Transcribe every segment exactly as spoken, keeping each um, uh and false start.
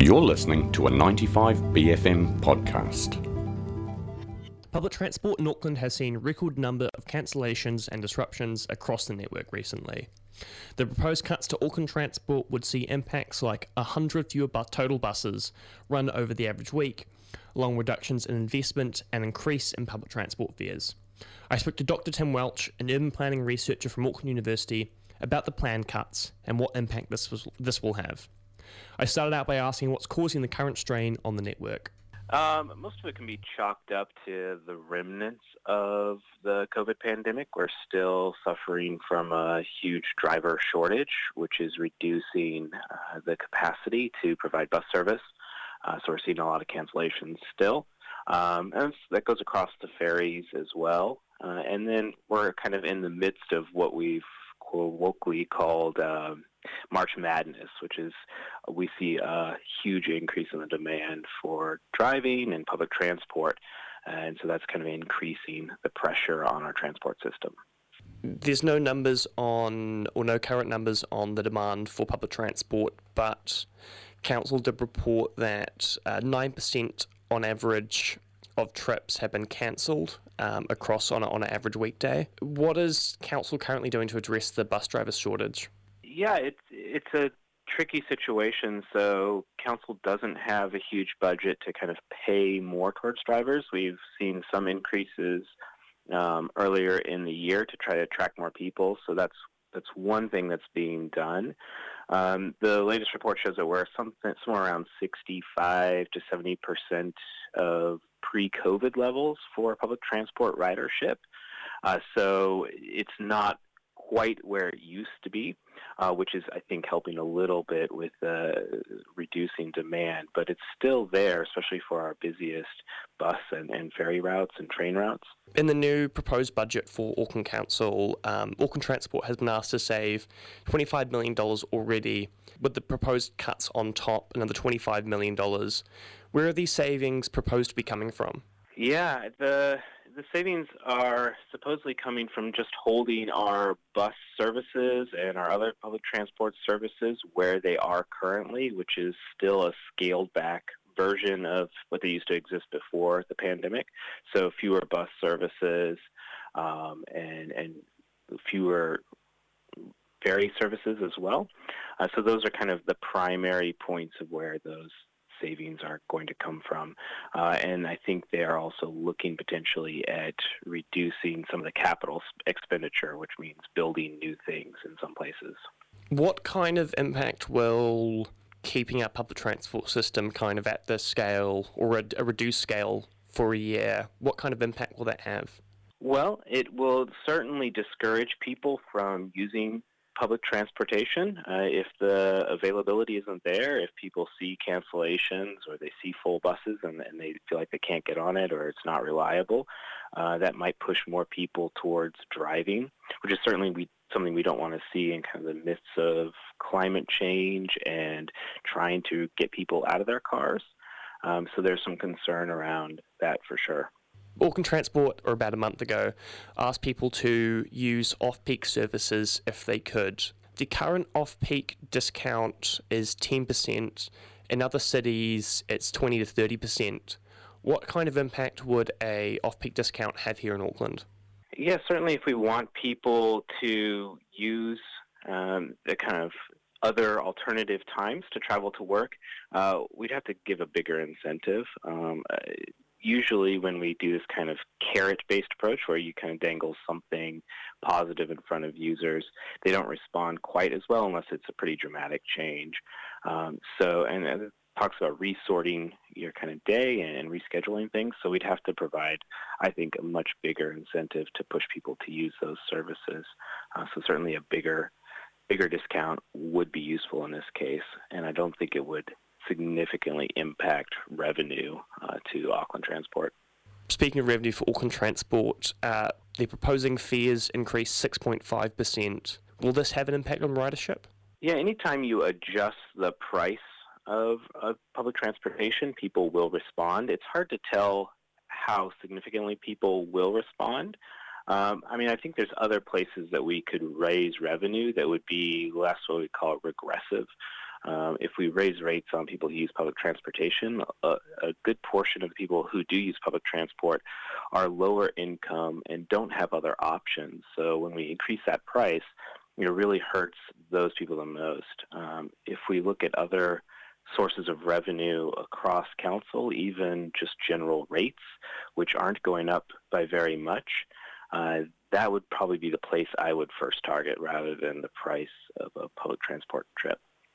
You're listening to a ninety-five B F M podcast. Public transport in Auckland has seen a record number of cancellations and disruptions across the network recently. The proposed cuts to Auckland Transport would see impacts like one hundred fewer bu- total buses run over the average week, along with reductions in investment and increase in public transport fares. I spoke to Doctor Tim Welch, an urban planning researcher from Auckland University, about the planned cuts and what impact this was, this will have. I started out by asking what's causing the current strain on the network. Um, most of it can be chalked up to the remnants of the COVID pandemic. We're still suffering from a huge driver shortage, which is reducing uh, the capacity to provide bus service. Uh, so we're seeing a lot of cancellations still. Um, and that goes across the ferries as well. Uh, and then we're kind of in the midst of what we've colloquially called um, March Madness, which is we see a huge increase in the demand for driving and public transport. And so that's kind of increasing the pressure on our transport system. There's no numbers on, or no current numbers on the demand for public transport, but Council did report that uh, nine percent on average of trips have been cancelled um, across on, a, on an average weekday. What is Council currently doing to address the bus driver shortage? Yeah, it's it's a tricky situation. So Council doesn't have a huge budget to kind of pay more towards drivers. We've seen some increases um, earlier in the year to try to attract more people. So that's that's one thing that's being done. Um, the latest report shows that we're something somewhere around sixty-five to seventy percent of pre-COVID levels for public transport ridership. Uh, so it's not quite where it used to be, uh, which is, I think, helping a little bit with uh, reducing demand. But it's still there, especially for our busiest bus and, and ferry routes and train routes. In the new proposed budget for Auckland Council, um, Auckland Transport has been asked to save twenty-five million dollars already, with the proposed cuts on top, another twenty-five million dollars. Where are these savings proposed to be coming from? Yeah, the the savings are supposedly coming from just holding our bus services and our other public transport services where they are currently, which is still a scaled-back version of what they used to exist before the pandemic. So fewer bus services um, and, and fewer ferry services as well. Uh, so those are kind of the primary points of where those savings are going to come from. Uh, and I think they are also looking potentially at reducing some of the capital expenditure, which means building new things in some places. What kind of impact will keeping our public transport system kind of at this scale or a, a reduced scale for a year, what kind of impact will that have? Well, it will certainly discourage people from using public transportation. Uh, if the availability isn't there, if people see cancellations or they see full buses and, and they feel like they can't get on it or it's not reliable, uh, that might push more people towards driving, which is certainly we, something we don't want to see in kind of the midst of climate change and trying to get people out of their cars. Um, so there's some concern around that for sure. Auckland Transport, or about a month ago, asked people to use off-peak services if they could. The current off-peak discount is ten percent. In other cities, it's twenty to thirty percent. What kind of impact would a off-peak discount have here in Auckland? Yeah, certainly if we want people to use um, the kind of other alternative times to travel to work, uh, we'd have to give a bigger incentive. Um, uh, Usually when we do this kind of carrot-based approach where you kind of dangle something positive in front of users, they don't respond quite as well unless it's a pretty dramatic change. Um, so, and it talks about resorting your kind of day and rescheduling things. So we'd have to provide, I think, a much bigger incentive to push people to use those services. Uh, so certainly a bigger, bigger discount would be useful in this case, and I don't think it would significantly impact revenue uh, to Auckland Transport. Speaking of revenue for Auckland Transport, uh, they're proposing fares increase six point five percent. Will this have an impact on ridership? Yeah, anytime you adjust the price of, of public transportation, people will respond. It's hard to tell how significantly people will respond. Um, I mean, I think there's other places that we could raise revenue that would be less what we call regressive. Um, if we raise rates on people who use public transportation, a, a good portion of the people who do use public transport are lower income and don't have other options. So when we increase that price, it really hurts those people the most. Um, if we look at other sources of revenue across council, even just general rates, which aren't going up by very much, uh, that would probably be the place I would first target rather than the price of a public transport trip.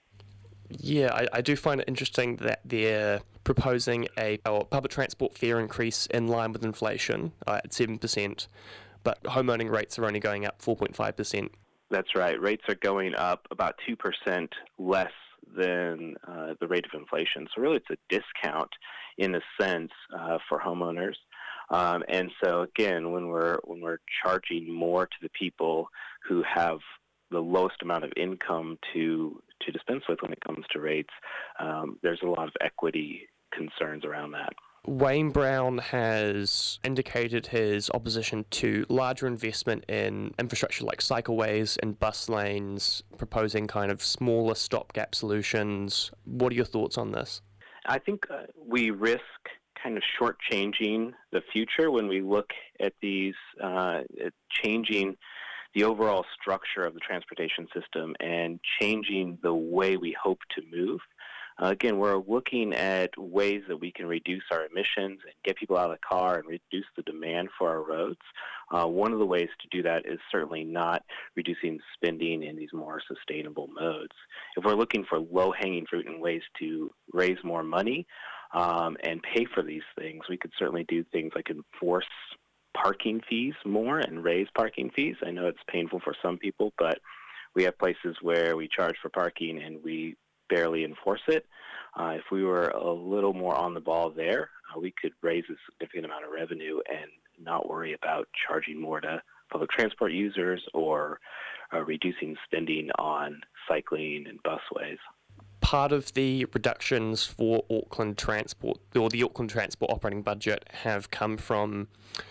Yeah, I, I do find it interesting that they're proposing a, a public transport fare increase in line with inflation uh, at seven percent, but homeowning rates are only going up four point five percent. That's right. Rates are going up about two percent less than uh, the rate of inflation. So really it's a discount in a sense uh, for homeowners. Um, and so again, when we're when we're charging more to the people who have the lowest amount of income to to dispense with when it comes to rates, um, there's a lot of equity concerns around that. Wayne Brown has indicated his opposition to larger investment in infrastructure like cycleways and bus lanes, proposing kind of smaller stopgap solutions. What are your thoughts on this? I think uh, we risk kind of shortchanging the future when we look at these, uh, at changing the overall structure of the transportation system and changing the way we hope to move. Uh, again, we're looking at ways that we can reduce our emissions and get people out of the car and reduce the demand for our roads. Uh, one of the ways to do that is certainly not reducing spending in these more sustainable modes. If we're looking for low-hanging fruit and ways to raise more money um, and pay for these things, we could certainly do things like enforce parking fees more and raise parking fees. I know it's painful for some people, but we have places where we charge for parking and we barely enforce it. Uh, if we were a little more on the ball there, uh, we could raise a significant amount of revenue and not worry about charging more to public transport users or uh, reducing spending on cycling and busways. Part of the reductions for Auckland Transport, or the Auckland Transport operating budget, have come from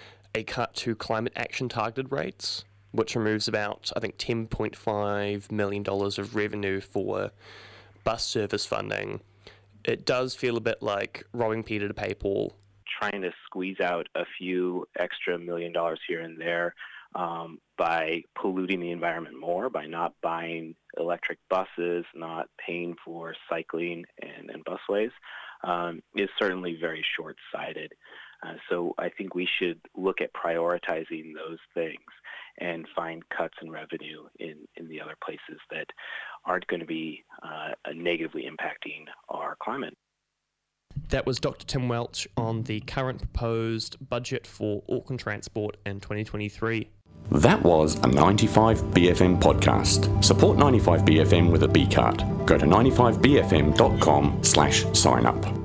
a cut to climate action targeted rates, which removes about, I think, ten point five million dollars of revenue for bus service funding. It does feel a bit like robbing Peter to pay Paul. Trying to squeeze out a few extra million dollars here and there um, by polluting the environment more, by not buying electric buses, not paying for cycling and, and busways, um, is certainly very short-sighted. Uh, so I think we should look at prioritizing those things and find cuts in revenue in, in the other places that aren't going to be uh, negatively impacting our climate. That was Doctor Tim Welch on the current proposed budget for Auckland Transport in twenty twenty-three. That was a ninety-five B F M podcast. Support ninety-five B F M with a B card. Go to ninety-five B F M dot com slash sign up.